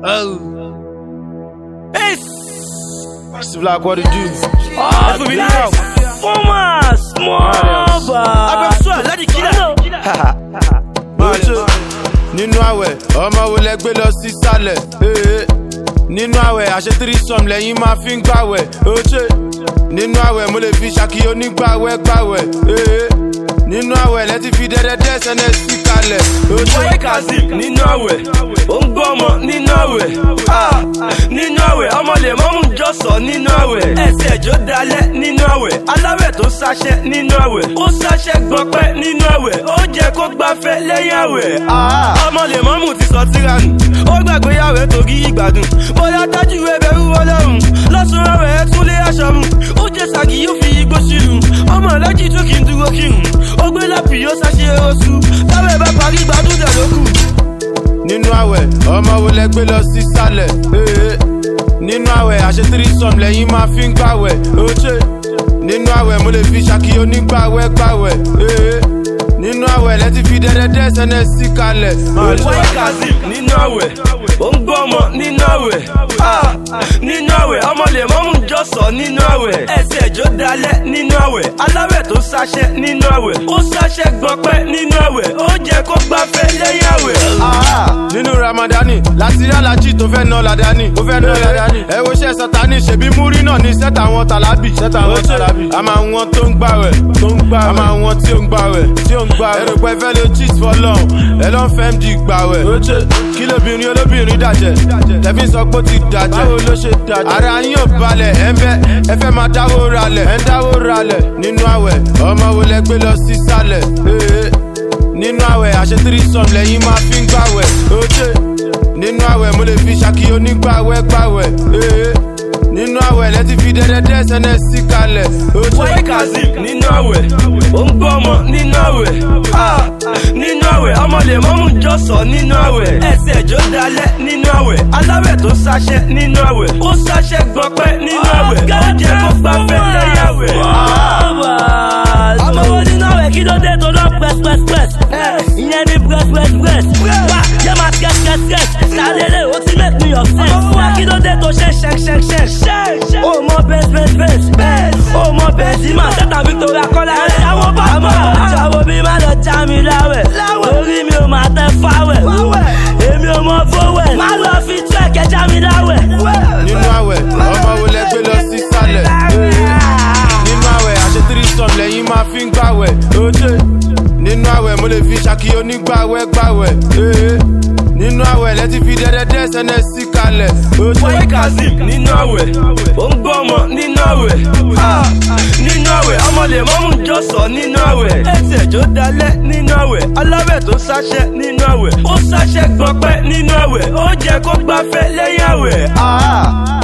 It's Black, what it do? Oh, nice. Former small bar. Nínú àwẹ̀, ọmọ wo lẹ gbé lọ sí sálẹ̀? Nínú àwẹ̀, àṣẹ tírísọ̀m lẹ́yìn máa fi ń gbàwẹ̀. Nínú àwẹ̀, mo lè fi ṣàkí onígbàwẹ̀ gbàwẹ̀. Nínú àwẹ̀, lẹ́tí fi dẹ́dẹ́dẹ́ sẹ́nẹ̀ sí kalẹ̀. Boy Kazeem nínú àwẹ̀, ó ń gbọ́ ọmọ nínú àwẹ̀. Nínú àwẹ̀, ọmọ lè mọ́mú jọ́sọ̀ nínú àwẹ̀. Ẹsẹ̀ ẹ̀jọ́ dalẹ̀ nínú àwẹ̀. Aláwẹ̀ tó sáṣẹ́ nínú àwẹ̀. Ó sáṣẹ́ gbọ́pẹ́ nínú àwẹ̀. Ó jẹ́ kó gbafẹ́ lẹ́yìn àwẹ̀. Ọmọ lè mọ́mú ti sọ tíranù. Ó gbàgbé àwẹ̀ torí ìgbádùn. Bóyá tájú ẹbẹ̀rù Ọlọ́run. Lọ́sùn àwẹ̀ ẹ̀ tún lé aṣọ mu. Ó jẹ́ sàgì yóò fi igbó sílùú. Ọmọ alájì tún kì í dúró kírun. Ó gbé lápì yóò sáṣe oṣù. Táwẹ̀ bá parí gbádùn dẹ̀ ló kù. Nínú àwẹ̀, ọmọ wo lẹ gbé lọ sí sálẹ̀? Nínú àwẹ̀, àṣẹ tírísọ̀m lẹ́yìn máa fi ń gbàwẹ̀. Nínú àwẹ̀, mo lè fi ṣàkí onígbàwẹ̀ gbàwẹ̀. Nínú àwẹ̀, lẹ́tí fi dẹ́dẹ́dẹ́ sẹ́nẹ̀ sí kalẹ̀. Boy Kazeem nínú àwẹ̀, ó ń gbọ́ ọmọ nínú àwẹ̀. Nínú àwẹ̀, ọmọ lè mọ́mú jọ́sọ̀ nínú àwẹ̀. Ẹsẹ̀ ẹ̀jọ́ dalẹ̀ nínú àwẹ̀. Aláwẹ̀ tó sáṣẹ́ nínú àwẹ̀. Ó sáṣẹ́ gbọ́pẹ́ nínú àwẹ̀. Ó jẹ́ kó gbafẹ́ lẹ́yìn àwẹ̀. Nínú Ramadani, láti rí alájí tó fẹ́ ná ládání. Ẹ wo iṣẹ́ Sátánì, ṣebí múrí náà ní sẹ́tà wọn tàlábì. A máa wọn tó ń gbàwẹ̀. A máa wọn tí ó ń gbàwẹ̀. Ẹrù pẹ́ fẹ́ lo cheat for long. Ẹ lọ́n fẹ́ MD gbàwẹ̀. Kí lóbìnrin olóbìnrin dàjẹ́? Tẹ̀fín sọ pé ó ti dàjẹ́. Báwo ló ṣe dàjẹ́? Ara yín ò balẹ̀. Ẹ fẹ́ máa dáwó ralẹ̀. Nínú àwẹ̀, ọmọ wo lẹ gbé lọ sí sálẹ̀? Nínú àwẹ̀, àṣẹ tírísọ̀m lẹ́yìn máa fi ń gbàwẹ̀. Nínú àwẹ̀, mo lè fi ṣàkí onígbàwẹ̀ gbàwẹ̀. Nínú àwẹ̀, lẹ́tí fi dẹ́dẹ́dẹ́ sẹ́nẹ̀ sí kalẹ̀. Boy Kazeem nínú àwẹ̀, ó ń gbọ́ ọmọ nínú àwẹ̀. Nínú àwẹ̀, ọmọ lè mọ́mú jọ́sọ̀ nínú àwẹ̀. Ẹsẹ̀ ẹ̀jọ́ dalẹ̀ nínú àwẹ̀. Aláwẹ̀ tó sáṣẹ́ nínú àwẹ̀. Ó sáṣẹ́ gbọ́pẹ́ nínú àwẹ̀. Ó jẹ́ kó gbafẹ́ lẹ́yìn àwẹ̀. Ọmọ wo nínú àwẹ̀ kí ló dé tó lọ press. Ìyẹn ní press. Wá jẹ́ máa skẹ́t. Sálẹ̀lẹ̀ ó ti make me upset. Wá kí ló dé tó ṣe ṣẹ́ṣẹ́. Ó mọ bẹ́ẹ̀. Ó mọ bẹ́ẹ̀ sí máa tẹ́tà Victoria Kọ́lá. Àwọn bàbá àjàwọ̀ bí má lọ já mi láwẹ̀. Orí mi ò máa tẹ fáwẹ̀. Èmi ò mọ fówẹ̀. Má lọ fi tú ẹ̀kẹ́ já mi láwẹ̀. Nínú àwẹ̀, ọmọ wo lẹ gbé lọ sí sálẹ̀? Nínú àwẹ̀, àṣẹ tírísọ̀m lẹ́yìn máa fi ń gbàwẹ̀. Nínú àwẹ̀, mo lè fi ṣàkí onígbàwẹ̀ gbàwẹ̀. Nínú àwẹ̀, lẹ́tí fi dẹ́dẹ́dẹ́ sẹ́nẹ̀ sí kalẹ̀. Boy Kazeem nínú àwẹ̀, ó ń gbọ́ ọmọ nínú àwẹ̀. Nínú àwẹ̀, ọmọ lè mọ́mú jọ́sọ̀ nínú àwẹ̀. Ẹsẹ̀ ẹ̀jọ́ dalẹ̀ nínú àwẹ̀. Aláwẹ̀ tó sáṣẹ́ nínú àwẹ̀. Ó sáṣẹ́ gbọ́pẹ́ nínú àwẹ̀. Ó jẹ́ kó gbafẹ́ lẹ́yìn àwẹ̀.